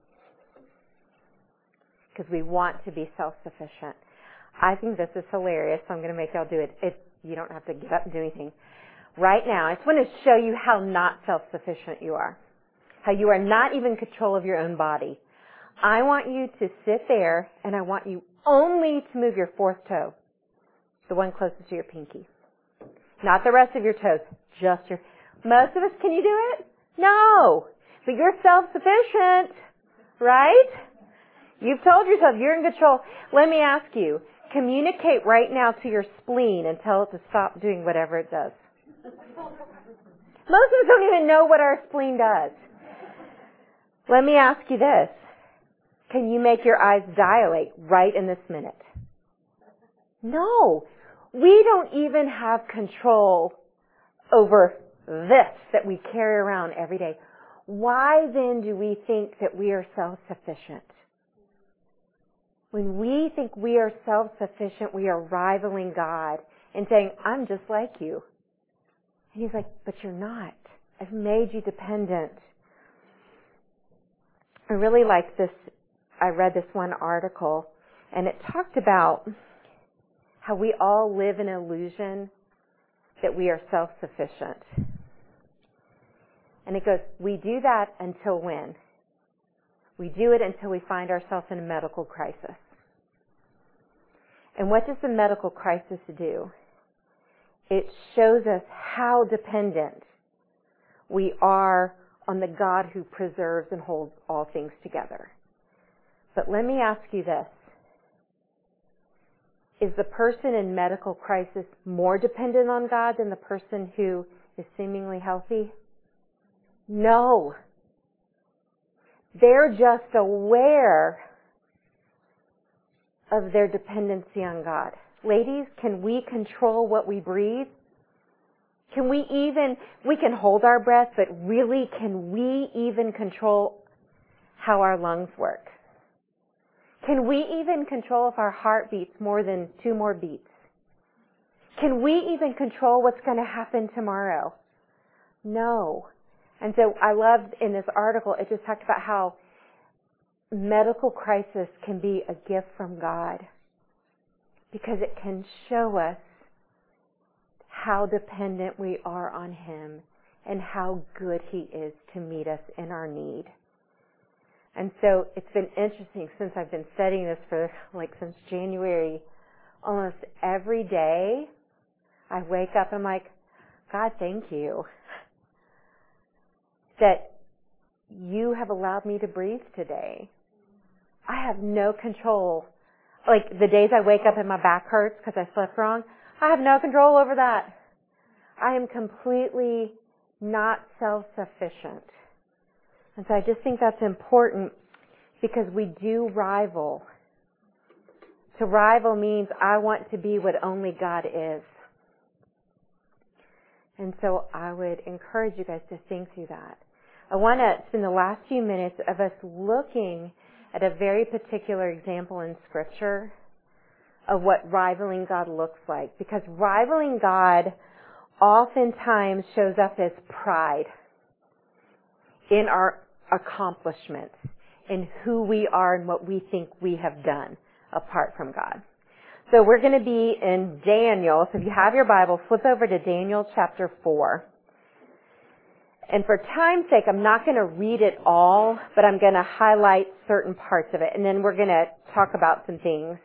Because we want to be self-sufficient. I think this is hilarious, so I'm going to make y'all do it. You don't have to get up and do anything. Right now, I just want to show you how not self-sufficient you are. How you are not even in control of your own body. I want you to sit there, and I want you only to move your fourth toe. The one closest to your pinky. Not the rest of your toes. Just your... Most of us, can you do it? No. But you're self-sufficient, right? You've told yourself you're in control. Let me ask you, communicate right now to your spleen and tell it to stop doing whatever it does. Most of us don't even know what our spleen does. Let me ask you this. Can you make your eyes dilate right in this minute? No. We don't even have control over this that we carry around every day. Why then do we think that we are self-sufficient? When we think we are self-sufficient, we are rivaling God and saying, I'm just like you. And he's like, but you're not. I've made you dependent. I really like this. I read this one article, and it talked about how we all live in an illusion that we are self-sufficient. And it goes, we do that until when? We do it until we find ourselves in a medical crisis. And what does the medical crisis do? It shows us how dependent we are on the God who preserves and holds all things together. But let me ask you this. Is the person in medical crisis more dependent on God than the person who is seemingly healthy? No. They're just aware of their dependency on God. Ladies, can we control what we breathe? We can hold our breath, but really, can we even control how our lungs work? Can we even control if our heart beats more than 2 more beats? Can we even control what's going to happen tomorrow? No. And so I loved in this article, it just talked about how medical crisis can be a gift from God because it can show us how dependent we are on Him and how good He is to meet us in our need. And so it's been interesting since I've been studying this for since January. Almost every day I wake up and I'm like, God, thank you that you have allowed me to breathe today. I have no control. Like the days I wake up and my back hurts because I slept wrong, I have no control over that. I am completely not self-sufficient. And so I just think that's important because we do rival. To rival means I want to be what only God is. And so I would encourage you guys to think through that. I want to spend the last few minutes of us looking at a very particular example in Scripture of what rivaling God looks like. Because rivaling God oftentimes shows up as pride in our accomplishments, in who we are and what we think we have done apart from God. So we're going to be in Daniel. So if you have your Bible, flip over to Daniel chapter 4. And for time's sake, I'm not going to read it all, but I'm going to highlight certain parts of it. And then we're going to talk about some things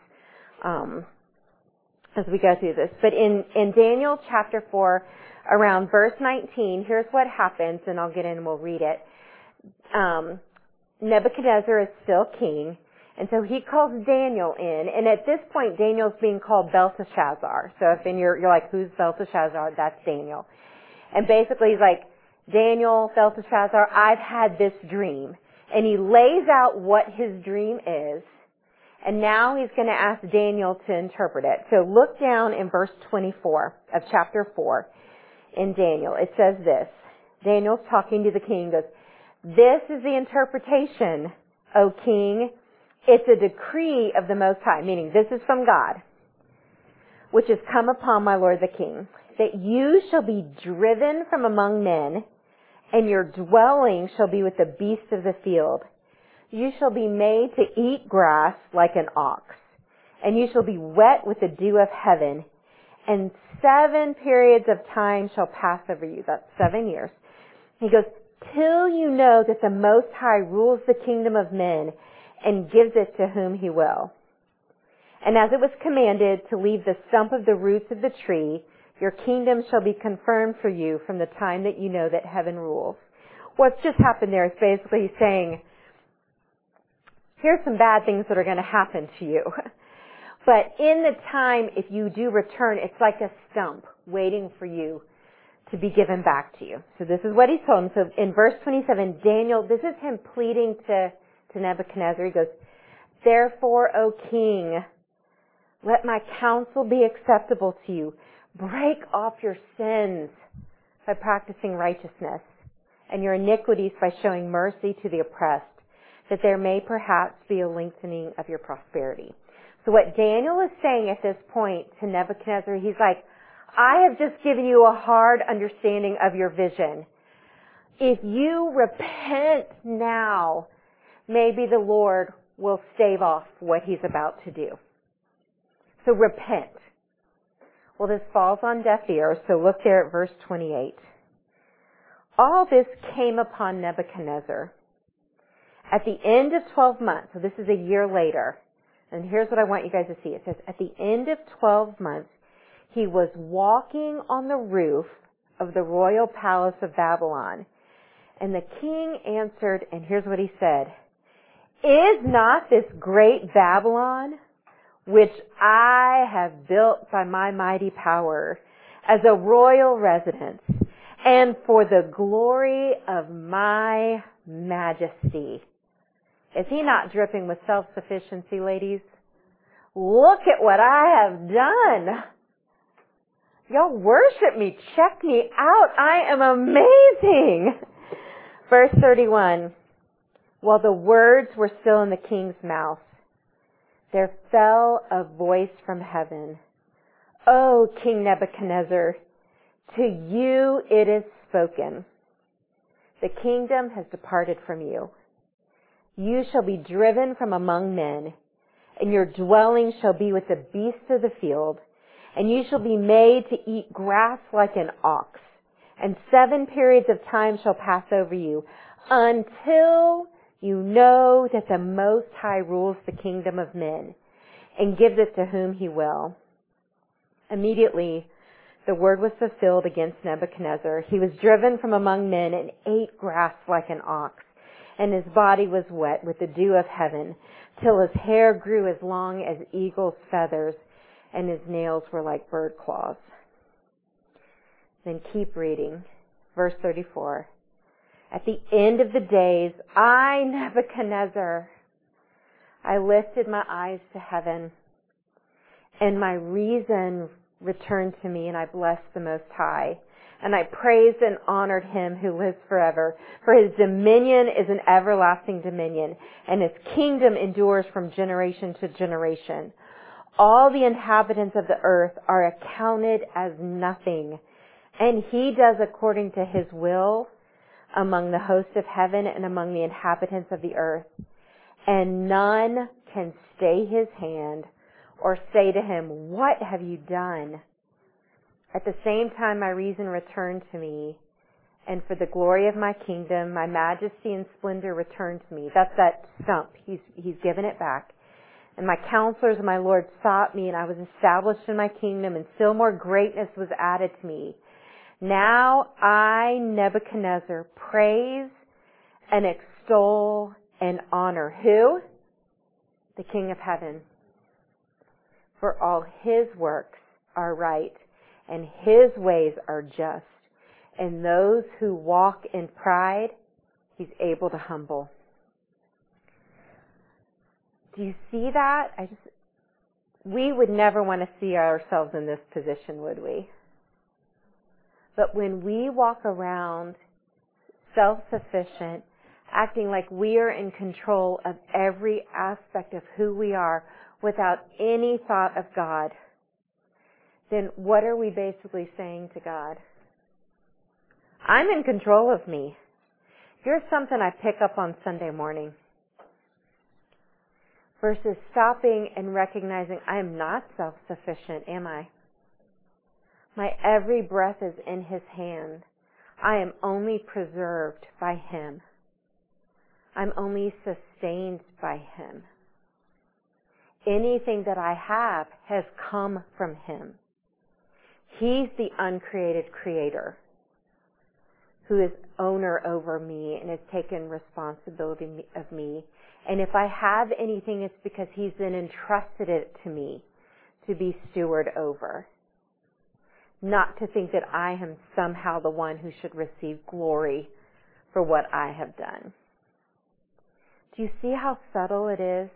as we go through this. But in Daniel chapter 4, around verse 19, here's what happens, and I'll get in and we'll read it. Nebuchadnezzar is still king, and so he calls Daniel in, and at this point Daniel's being called Belteshazzar. So if you're like, who's Belteshazzar? That's Daniel. And basically he's like, Daniel, Belteshazzar, I've had this dream. And he lays out what his dream is, and now he's going to ask Daniel to interpret it. So look down in verse 24 of chapter 4 in Daniel. It says this. Daniel's talking to the king, goes, "This is the interpretation, O king. It's a decree of the Most High," meaning this is from God, "which has come upon my lord the king, that you shall be driven from among men, and your dwelling shall be with the beasts of the field. You shall be made to eat grass like an ox, and you shall be wet with the dew of heaven, and 7 periods of time shall pass over you." That's 7 years. He goes, "Till you know that the Most High rules the kingdom of men and gives it to whom He will. And as it was commanded to leave the stump of the roots of the tree, your kingdom shall be confirmed for you from the time that you know that heaven rules." What's just happened there is basically saying, here's some bad things that are going to happen to you. But in the time, if you do return, it's like a stump waiting for you to be given back to you. So this is what he told him. So in verse 27, Daniel, this is him pleading to Nebuchadnezzar. He goes, "Therefore, O king, let my counsel be acceptable to you. Break off your sins by practicing righteousness, and your iniquities by showing mercy to the oppressed, that there may perhaps be a lengthening of your prosperity." So what Daniel is saying at this point to Nebuchadnezzar, he's like, I have just given you a hard understanding of your vision. If you repent now, maybe the Lord will stave off what He's about to do. So repent. Well, this falls on deaf ears, so look there at verse 28. All this came upon Nebuchadnezzar at the end of 12 months. So this is a year later. And here's what I want you guys to see. It says, at the end of 12 months, he was walking on the roof of the royal palace of Babylon. And the king answered, and here's what he said, "Is not this great Babylon, which I have built by my mighty power, as a royal residence, and for the glory of my majesty?" Is he not dripping with self-sufficiency, ladies? Look at what I have done. Y'all worship me. Check me out. I am amazing. Verse 31. While the words were still in the king's mouth, there fell a voice from heaven. "O King Nebuchadnezzar, to you it is spoken. The kingdom has departed from you. You shall be driven from among men, and your dwelling shall be with the beasts of the field, and you shall be made to eat grass like an ox, and 7 periods of time shall pass over you, until you know that the Most High rules the kingdom of men, and gives it to whom he will. Immediately, the word was fulfilled against Nebuchadnezzar. He was driven from among men and ate grass like an ox, and his body was wet with the dew of heaven, till his hair grew as long as eagle's feathers, and his nails were like bird claws. Then keep reading. Verse 34. At the end of the days, I, Nebuchadnezzar, I lifted my eyes to heaven, and my reason returned to me, and I blessed the Most High. And I praised and honored him who lives forever. For his dominion is an everlasting dominion, and his kingdom endures from generation to generation. All the inhabitants of the earth are accounted as nothing, and he does according to his will among the hosts of heaven and among the inhabitants of the earth. And none can stay his hand or say to him, what have you done? At the same time my reason returned to me, and for the glory of my kingdom, my majesty and splendor returned to me. That's that stump. He's given it back. And my counselors and my Lord sought me, and I was established in my kingdom, and still more greatness was added to me. Now I, Nebuchadnezzar, praise and extol and honor. Who? The King of heaven. For all his works are right, and his ways are just. And those who walk in pride, he's able to humble. Do you see that? We would never want to see ourselves in this position, would we? But when we walk around self-sufficient, acting like we are in control of every aspect of who we are without any thought of God, then what are we basically saying to God? I'm in control of me. You're something I pick up on Sunday morning. Versus stopping and recognizing I am not self-sufficient, am I? My every breath is in his hand. I am only preserved by him. I'm only sustained by him. Anything that I have has come from him. He's the uncreated creator who is owner over me and has taken responsibility of me. And if I have anything, it's because he's then entrusted it to me to be steward over. Not to think that I am somehow the one who should receive glory for what I have done. Do you see how subtle it is?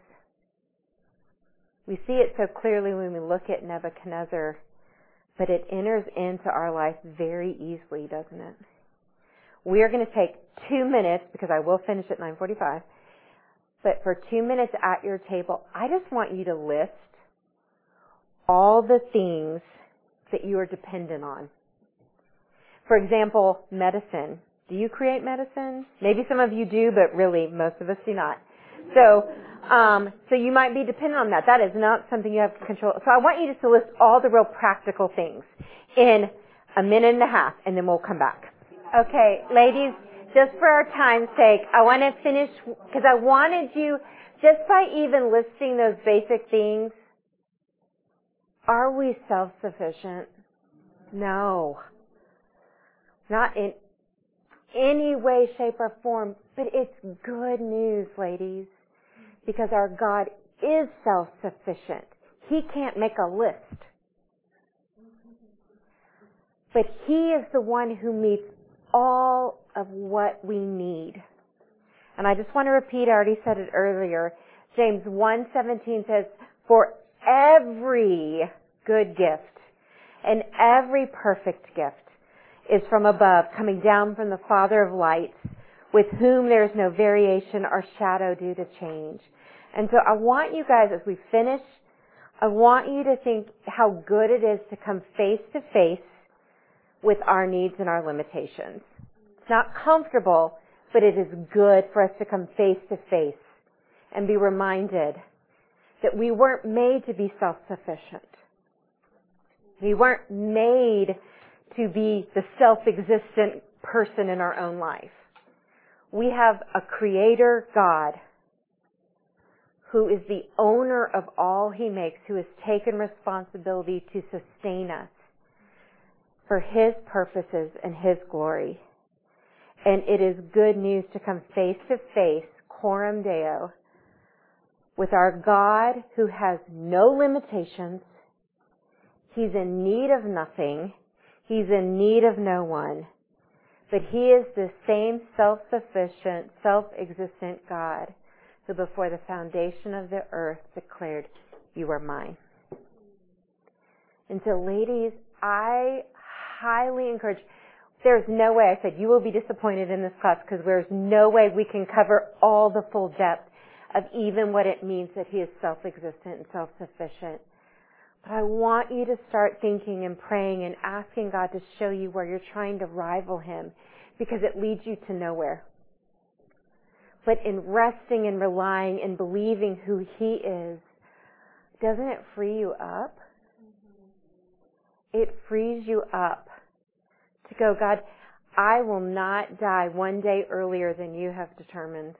We see it so clearly when we look at Nebuchadnezzar, but it enters into our life very easily, doesn't it? We are going to take 2 minutes, because I will finish at 9:45, but for 2 minutes at your table, I just want you to list all the things that you are dependent on. For example, medicine. Do you create medicine? Maybe some of you do, but really most of us do not. So you might be dependent on that. That is not something you have control. So I want you just to list all the real practical things in a minute and a half, and then we'll come back. Okay, ladies, just for our time's sake, I want to finish, because I wanted you, just by even listing those basic things, are we self-sufficient? No. Not in any way, shape, or form. But it's good news, ladies, because our God is self-sufficient. He can't make a list. But he is the one who meets all of what we need. And I just want to repeat, I already said it earlier, James 1:17 says, for every good gift and every perfect gift is from above, coming down from the Father of lights, with whom there is no variation or shadow due to change. And so I want you guys, as we finish, I want you to think how good it is to come face to face with our needs and our limitations. It's not comfortable, but it is good for us to come face to face and be reminded that we weren't made to be self-sufficient. We weren't made to be the self-existent person in our own life. We have a creator God who is the owner of all he makes, who has taken responsibility to sustain us for his purposes and his glory. And it is good news to come face to face, coram Deo, with our God who has no limitations. He's in need of nothing. He's in need of no one. But he is the same self-sufficient, self-existent God who before the foundation of the earth declared, you are mine. And so ladies, I highly encourage, there's no way, I said, you will be disappointed in this class because there's no way we can cover all the full depth of even what it means that he is self-existent and self-sufficient. But I want you to start thinking and praying and asking God to show you where you're trying to rival him, because it leads you to nowhere. But in resting and relying and believing who he is, doesn't it free you up? It frees you up to go, God, I will not die one day earlier than you have determined.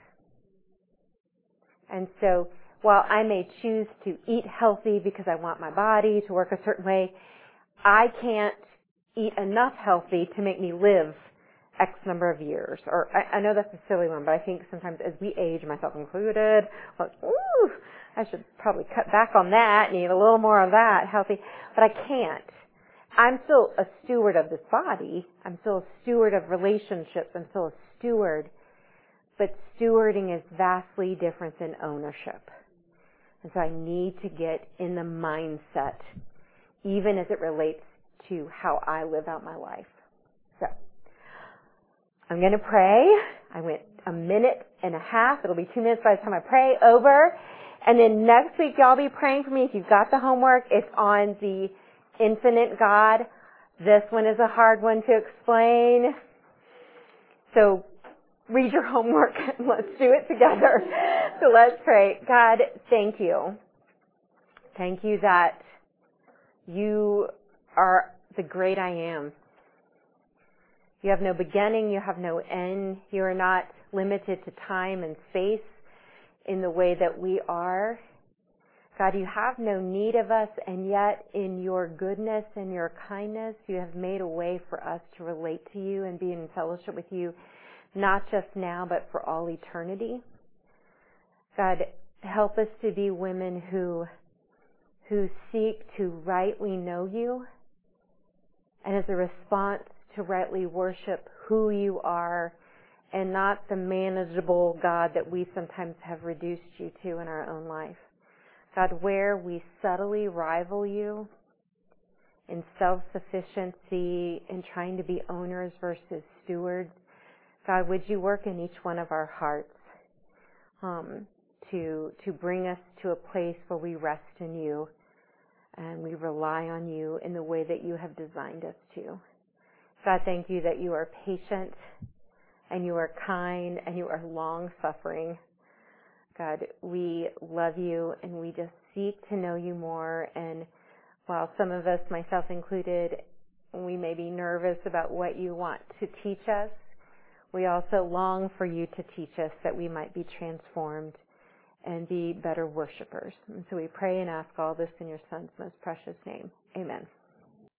And so while I may choose to eat healthy because I want my body to work a certain way, I can't eat enough healthy to make me live X number of years. Or I know that's a silly one, but I think sometimes as we age, myself included, like, ooh, I should probably cut back on that and eat a little more of that healthy. But I can't. I'm still a steward of this body. I'm still a steward of relationships. I'm still a steward. But stewarding is vastly different than ownership. And so I need to get in the mindset, even as it relates to how I live out my life. So I'm going to pray. I went a minute and a half. It'll be 2 minutes by the time I pray over. And then next week, y'all be praying for me. If you've got the homework, it's on the infinite God. This one is a hard one to explain. So read your homework and let's do it together. So let's pray. God, thank you. Thank you that you are the great I am. You have no beginning. You have no end. You are not limited to time and space in the way that we are. God, you have no need of us, and yet in your goodness and your kindness, you have made a way for us to relate to you and be in fellowship with you, not just now, but for all eternity. God, help us to be women who seek to rightly know you, and as a response to rightly worship who you are, and not the manageable God that we sometimes have reduced you to in our own life. God, where we subtly rival you in self-sufficiency, in trying to be owners versus stewards, God, would you work in each one of our hearts to bring us to a place where we rest in you and we rely on you in the way that you have designed us to. God, thank you that you are patient and you are kind and you are long-suffering. God, we love you and we just seek to know you more. And while some of us, myself included, we may be nervous about what you want to teach us, we also long for you to teach us that we might be transformed and be better worshipers. And so we pray and ask all this in your Son's most precious name. Amen.